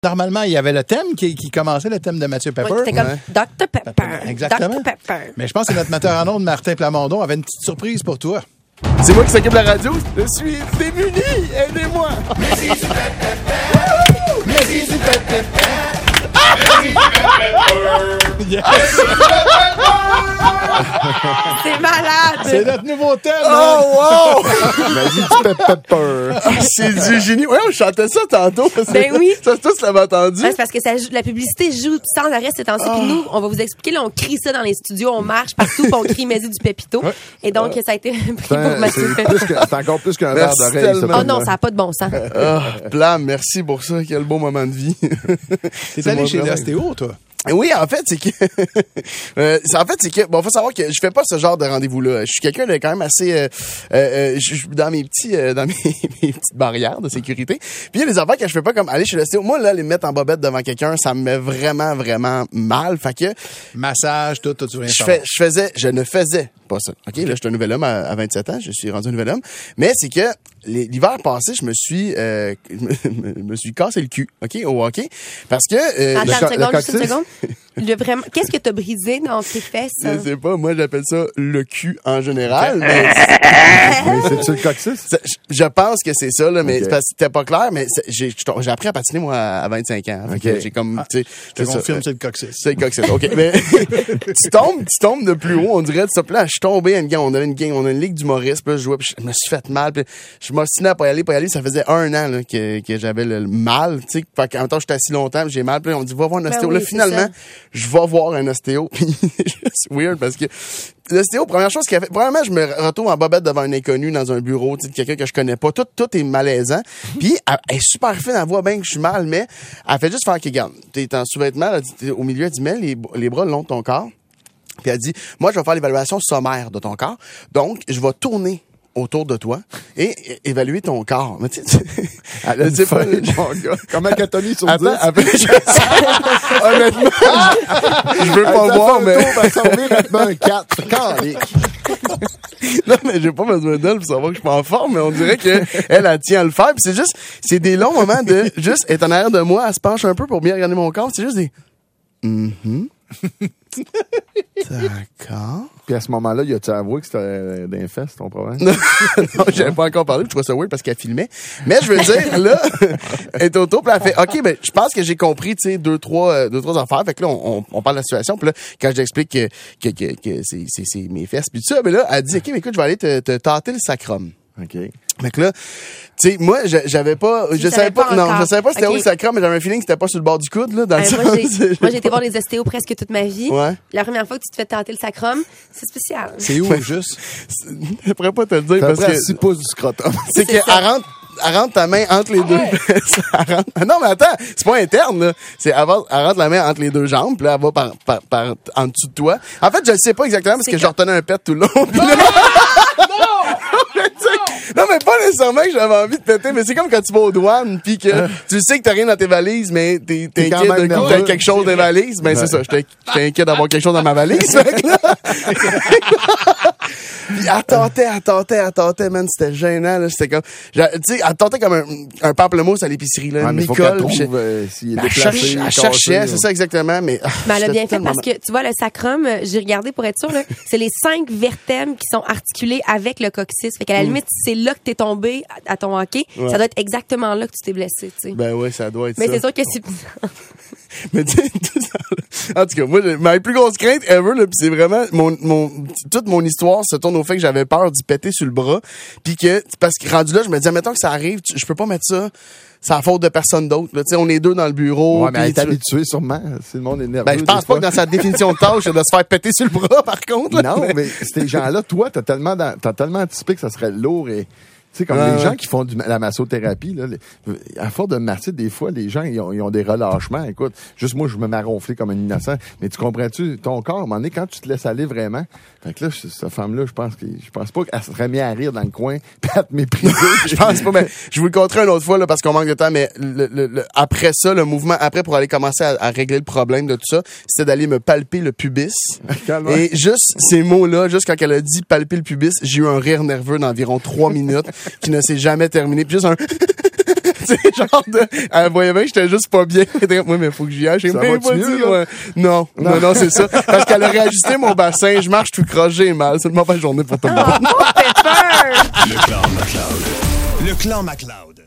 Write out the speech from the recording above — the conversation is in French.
Normalement, il y avait le thème qui commençait, le thème de Mathieu Pepper. Oui, c'était comme Dr Pepper. Exactement. Dr Pepper. Mais je pense que notre metteur en ondes, Martin Plamondon, avait une petite surprise pour toi. C'est moi qui s'occupe de la radio. Je suis démuni. Aidez-moi. Yes. C'est malade! C'est notre nouveau thème. Oh, wow! Vas-y, du pepper. C'est du génie. Ouais, on chantait ça tantôt. Ben oui. Ça, tous l'avaient entendu. Ouais, c'est parce que la publicité joue sans arrêt ces temps-ci. Puis nous, on va vous expliquer, là, on crie ça dans les studios, on marche partout, puis on crie Maisy du Pépito. Et donc, ça a été pris pour Mathieu Pepper. C'est encore plus qu'un verre Merci d'oreille. tellement. Oh non, ça n'a pas de bon sens. Plam, merci pour ça. Quel beau moment de vie. T'es allé chez l'ostéo, toi? Oui, en fait, c'est que bon, faut savoir que je fais pas ce genre de rendez-vous-là. Je suis quelqu'un de quand même assez je suis dans mes petites barrières de sécurité. Puis il y a des affaires que je fais pas comme aller chez l'ostéo. Moi là, les mettre en bobette devant quelqu'un, ça me met vraiment mal. Fait que Massage, tout tu viens je ne faisais pas ça. OK, là je suis un nouvel homme à 27 ans, je suis rendu un nouvel homme, mais c'est que l'hiver passé, je me suis cassé le cul, OK, au hockey parce que Attends une seconde. Qu'est-ce que t'as brisé dans tes fesses? Je sais pas, moi j'appelle ça le cul en général. Mais c'est-tu le coccyx? Je pense que c'est ça, là, mais okay. c'est parce que c'était pas clair, mais j'ai appris à patiner, moi, à 25 ans. Okay. J'ai comme, tu sais. Je te confirme, c'est le coccyx. C'est le coccyx. OK. Mais, tu tombes de plus haut, on dirait, de ça. Puis là, je suis tombé à une game. On a une ligue d'humoristes, puis là, je jouais, puis je me suis fait mal, puis je m'ostinais à pas y aller. Ça faisait 1 an, là, que j'avais le mal, tu sais. Fait qu'en même temps, j'étais assis longtemps, puis j'ai mal, puis là, on dit, va voir un ostéo. Oui, là, finalement, je vais voir un ostéo, puis c'est weird parce que l'ostéo, première chose qu'il a fait, probablement, je me retrouve en bobette devant un inconnu dans un bureau, tu sais, quelqu'un que je connais pas. Tout est malaisant. Puis, elle est super fine, elle voit bien que je suis mal, mais elle fait juste faire qu'elle garde. T'es en sous-vêtements, au milieu, elle dit, mets les bras le long de ton corps. Puis elle dit, moi, je vais faire l'évaluation sommaire de ton corps. Donc, je vais tourner autour de toi et évaluer ton corps. Mais tu sais, elle a dit pas, mon gars. Comment qu'elle t'a mis sur 10? Après, honnêtement, je veux pas voir, mais... Elle s'en maintenant un 4. Non, mais j'ai pas besoin d'elle pour savoir que je suis pas en forme, mais on dirait que elle tient à le faire. Puis c'est des longs moments de juste être en arrière de moi, elle se penche un peu pour bien regarder mon corps. C'est juste des... D'accord. Puis à ce moment-là, y a-tu avoué que c'était d'un fesses, ton problème? Non, j'avais pas encore parlé, je trouvais ça weird parce qu'elle filmait. Mais je veux dire, là, elle est autour, puis elle fait, OK, ben, je pense que j'ai compris, tu sais, deux, trois affaires. Fait que là, on parle de la situation, puis là, quand j'explique que c'est mes fesses, puis tout ça, ben là, elle dit, OK, mais écoute, je vais aller te tâter le sacrum. OK. Fait que là, tu sais, moi, je savais pas c'était où le sacrum, mais j'avais un feeling que c'était pas sur le bord du coude, là, dans le sens. Moi, j'ai été voir des ostéos presque toute ma vie. Ouais. La première fois que tu te fais tenter le sacrum, c'est spécial. C'est où, juste? Je pourrais pas te le dire parce que 6 pouces du scrotum. c'est qu'elle rentre ta main entre les deux. Non, mais attends, c'est pas interne, là. Elle rentre la main entre les deux jambes, puis là, elle va par en dessous de toi. En fait, je le sais pas exactement parce que je retenais un pet tout le long. Non, mais pas nécessairement que j'avais envie de péter, mais c'est comme quand tu vas aux douanes pis que tu sais que t'as rien dans tes valises, mais t'es inquiet de coup t'as quelque chose dans les valises. Ben, c'est ça, j'étais inquiet d'avoir quelque chose dans ma valise. Pis elle tâtait, man, c'était gênant, là, c'était comme, tu sais, elle tâtait comme un pamplemousse à l'épicerie, là, Ouais, mais faut qu'elle trouve s'il est déplacé, elle cherchait, c'est ça exactement, mais elle a bien fait parce que, tu vois, le sacrum, j'ai regardé pour être sûr, là, c'est les 5 vertèbres qui sont articulées avec le coccyx. Fait qu'à la limite, c'est là que t'es tombé à ton hockey, ça doit être exactement là que tu t'es blessé, tu sais. Ben ouais, ça doit être mais ça. c'est sûr que c'est... Mais tu sais, en tout cas, moi, ma plus grosse crainte ever, là, pis c'est vraiment toute mon histoire se tourne au fait que j'avais peur d'y péter sur le bras, puis que parce que rendu là, je me disais, mettons que ça arrive, je peux pas mettre ça. C'est la faute de personne d'autre. Tu sais, on est deux dans le bureau. Ouais, mais elle est habituée sûrement. Si le monde est nerveux. Ben, je pense pas que dans sa définition de tâche, c'est de se faire péter sur le bras, par contre. Là. Non, mais ces gens-là, toi, t'as tellement anticipé que ça serait lourd et... Tu sais, comme les gens qui font la massothérapie, là, à force de masser, des fois, les gens, ils ont des relâchements. Écoute, juste moi, je me mets ronflé comme un innocent. Mais tu comprends-tu, ton corps, à un moment donné, quand tu te laisses aller vraiment, fait que là, cette femme-là, je pense pas qu'elle serait mise à rire dans le coin pis à te mépriser. Je pense pas, mais je vous le conterai une autre fois, là, parce qu'on manque de temps, mais après ça, le mouvement, après, pour aller commencer à régler le problème de tout ça, c'était d'aller me palper le pubis. Et juste ces mots-là, juste quand elle a dit palper le pubis, j'ai eu un rire nerveux d'environ 3 minutes qui ne s'est jamais terminé. Puis juste un... Tu sais, genre elle voyait bien que j'étais juste pas bien. Elle était comme, oui, mais faut que j'y aille. J'ai Ça même va-tu pas mieux, dit, là? ouais. Non, c'est ça. Parce qu'elle a réajusté mon bassin. Je marche tout croche, j'ai mal. C'est une mauvaise journée pour tout le monde. Pepper! Le Clan McLeod. Le Clan McLeod.